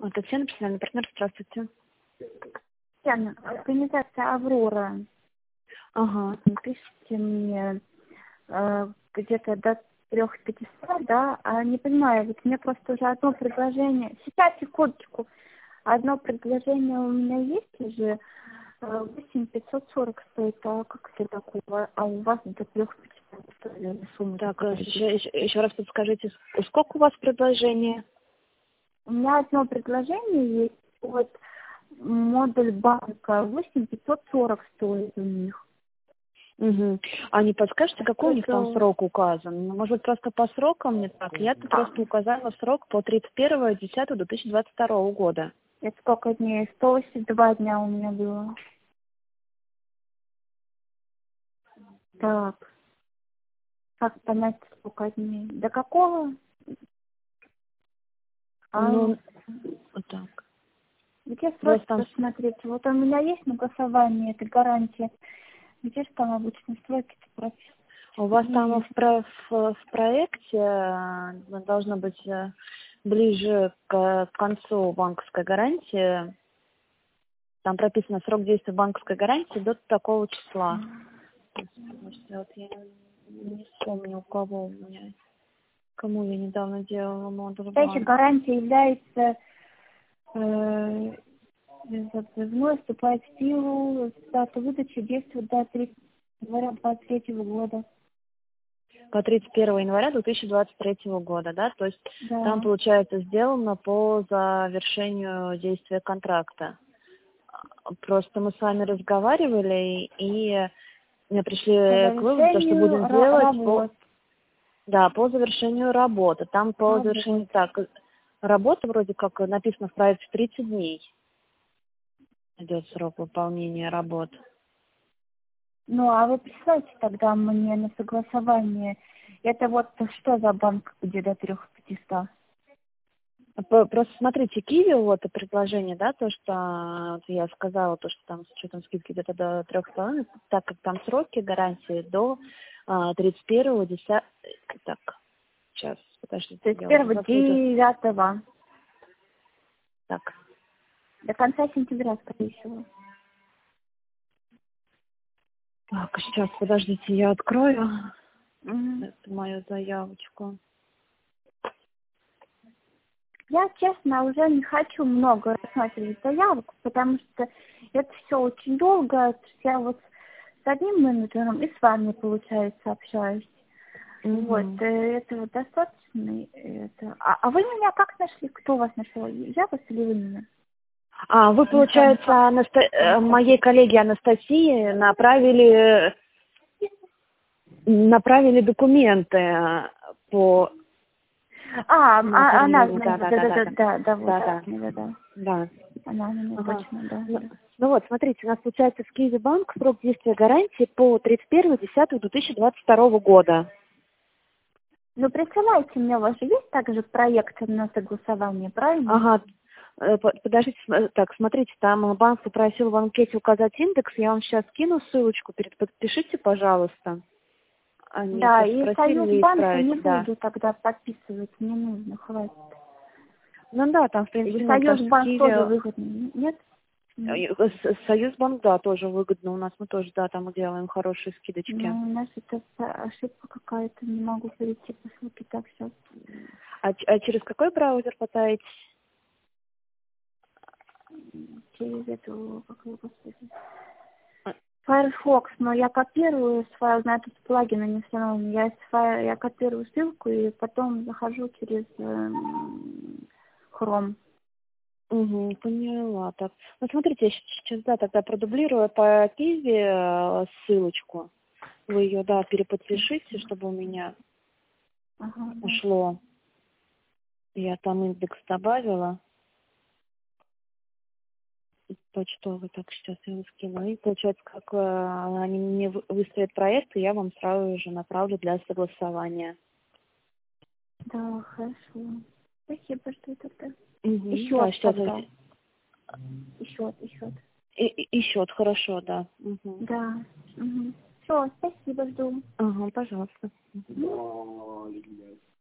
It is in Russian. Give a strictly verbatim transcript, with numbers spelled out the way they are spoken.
Татьяна, профессиональный партнер, здравствуйте. Татьяна, организация «Аврора». Ага. Пишите мне э, где-то до трех пятисот, да? А не понимаю, вот мне просто уже одно предложение. Сейчас, секундочку. Одно предложение у меня есть уже. восемь пятьсот сорок стоит. А как это такое? А у вас до трех пятисот стоит сумма. Так, еще, еще, еще раз подскажите, сколько у вас предложений? У меня одно предложение есть. Вот модуль банка восемь пятьсот сорок стоит у них. Угу. А не подскажете, какой у них там Это... срок указан? Ну, может быть, просто по срокам не так? Я тут просто указала срок по тридцать первое десятое две тысячи двадцать второго года. Это сколько дней? сто восемьдесят два дня у меня было. Так. Как понять, сколько дней? До какого? А, Ну, вот так. где У вас сроки там, посмотреть? Вот у меня есть на голосование, это гарантия. Где же там обычно сроки-то прописаны? у вас там в, про, в, в проекте э, должно быть э, ближе к концу банковской гарантии. Там прописано срок действия банковской гарантии до такого числа. Вот я не вспомню, у кого у меня, кому я недавно делала модуль Настоящая банк. гарантия является э, вновь вступает в силу дата выдачи действует до тридцатого января двадцать третьего года. По тридцать первого января две тысячи двадцать третьего года, да? То есть Да. там, получается, сделано по завершению действия контракта. Просто мы с вами разговаривали, и мы пришли По к выводу, что будем ра- делать по, работ. да, по завершению работы. Там по Работ. завершению, так, работа вроде как написано в проекте тридцать дней. Идет срок выполнения работ. Ну, а вы присылайте тогда мне на согласование. Это вот что за банк, где до трех пятисот? П- Просто смотрите, Киви, вот и предложение, да, то, что а, вот я сказала, то, что там с учетом скидки где-то до трех с половиной, так как там сроки гарантии до а, тридцать первого десятого. Так, сейчас, подождите, То есть я уже первого запуталась. девятого Так, до конца сентября, скорее всего. так, сейчас, подождите, я открою Мгм. эту мою заявочку. Я, честно, уже не хочу много рассматривать заявок, потому что это все очень долго. Я вот с одним менеджером и с вами, получается, общаюсь. Мгм. Вот, э, этого достаточно. Это... А, а вы меня как нашли? Кто вас нашел? Я вас или вы меня? А, вы, Я с вами получается, Анаста- э, моей коллеге Анастасии направили, направили документы э, по... А, на а она оформление, знает, да, да, да, да, да, да, да, да, да, вот, да, да, да, да. да. Она, она, Ага. точно, да, Ну, да. ну вот, смотрите, у нас получается в Киеве банк срок действия гарантии по тридцать первое десятое две тысячи двадцать второго года. Ну, присылайте мне, у вас же есть также проект на согласование, правильно? Ага. Э, по- Подождите, см- так, смотрите, там банк попросил в анкете указать индекс, я вам сейчас скину ссылочку, перед подпишите, пожалуйста. Они Да, просто и просили ее Союзбанка исправить, не да. буду тогда подписывать, не нужно, хватит. Ну да, там, в Или принципе, ну, потому что в Союзбанк тоже Киеве выгодный, нет? М. э, С- Союзбанк, да, тоже выгодно. У нас мы тоже, да, там делаем хорошие скидочки. Ну, у нас это ошибка какая-то, не могу перейти по ссылке, так все. А, ч- а через какой браузер пытаетесь? Через эту, как его, господи. Firefox, но я копирую с файла, на этот плагин не установлен. Я, с файл, я копирую ссылку и потом захожу через эм, Chrome. Угу, поняла. Так. Ну, смотрите, я сейчас, да, тогда продублирую по Киеве э, ссылочку. Вы ее, да, переподпишите, чтобы у меня Ага, да. ушло. Я там индекс добавила. Почтовый, так, сейчас я его скину. И получается, как э, они мне вы- выставят проект, и я вам сразу же направлю для согласования. Да, хорошо. Спасибо, что тогда. Угу, И да, счет сейчас. тогда. И счет, и счет. И, и, и счет, хорошо, да. Угу. Да. Угу. Все, спасибо, жду. Ага, пожалуйста. Мгм.